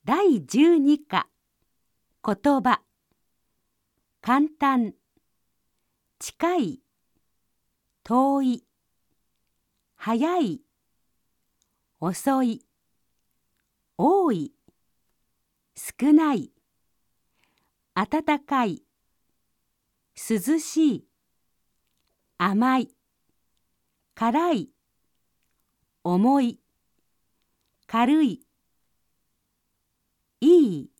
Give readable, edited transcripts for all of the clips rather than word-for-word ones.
第12課言葉簡単近い遠い早い遅い多い少ない暖かい涼しい甘い辛い重い軽いいい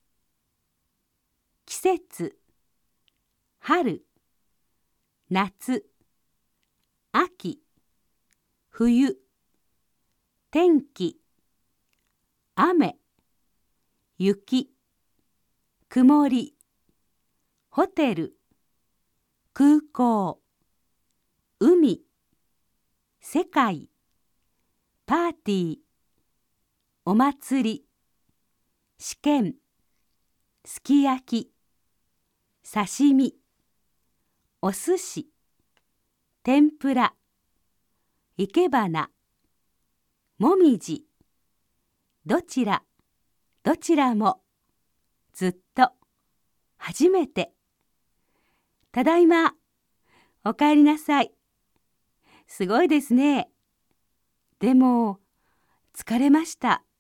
季節春夏秋冬天気雨雪曇りホテル空港海世界パーティーお祭り試験すき焼き刺身お寿司天ぷら生け花もみじどちらどちらもずっと初めてただいまおかえりなさい。すごいですね。でも疲れました。